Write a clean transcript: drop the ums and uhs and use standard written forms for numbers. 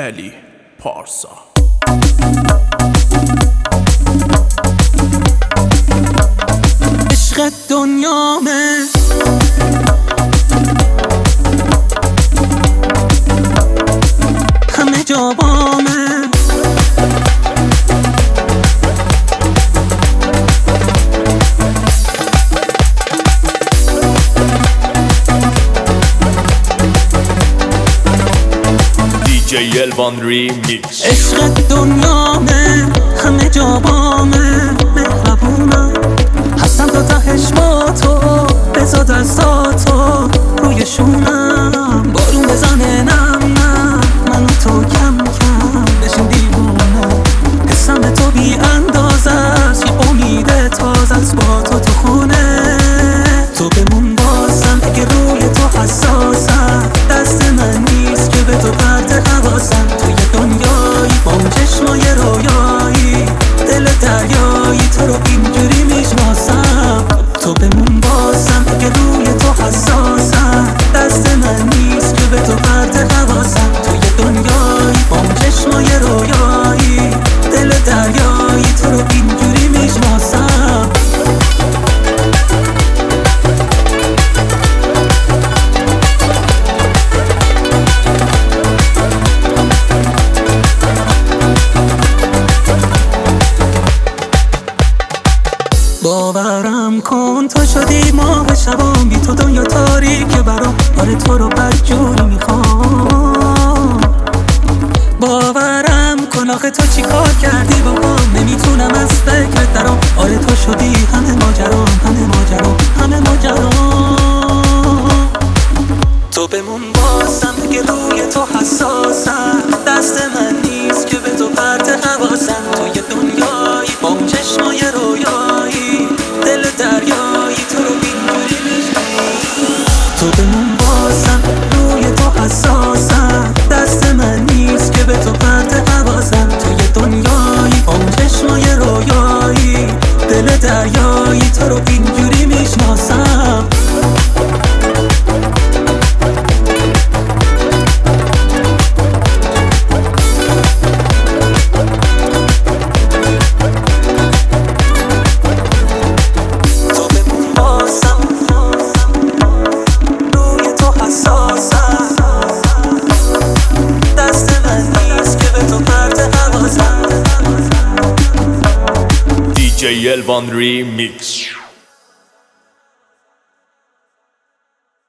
علی پارسا. عشق دنیامه همه جا بامه، DJ Elvan Remix. عشق دنیامه همه جا بامه، مهربونم هستم تا تهش با تو، بذار دستاتو روی شونم، بارون بزنه نم نم، من و تو کم کم بشیم دیوونه، حسم تو بی اندازه است، یه امید تازه است با تو خونه، تو بمون بازم اگه روی تو حساسم، دست من نیست که به تو پرت حواسم، تو یه دنیایی با اون چشمای رویایی، دل دریایی تو رو اینجوری میشناسم، تو بمون بازم اگه روی تو حساسم، دست من نیست که به تو پرت حواسم، تو یه دنیایی با اون چشمای رویایی، دل دریایی تو رو اینجوری میشناسم. باورم کن تو شدی ماه شبام، بی تو دنیا تاریکه برام، آره تو رو بدجوری میخوام، باورم کن آخه تو چی کار کردی با هم، نمیتونم از فکرت درام، آره تو شدی همه ماجرام، همه ماجرام، همه ماجرام، تو بمون بازم اگه روی تو حساسم، دست من نیست که به تو پرت حواسم، تو یه دنیایی با اون چشمای رویایی، دل دریایی تو رو اینجوری میشناسم، تو بمون بازم روی تو حساسم، دست من نیست که به تو پرت حواسم، تو یه دنیایی با اون چشمای رویایی، دل دریایی تو رو اینجوری میشناسم. DJ Elvan Remix.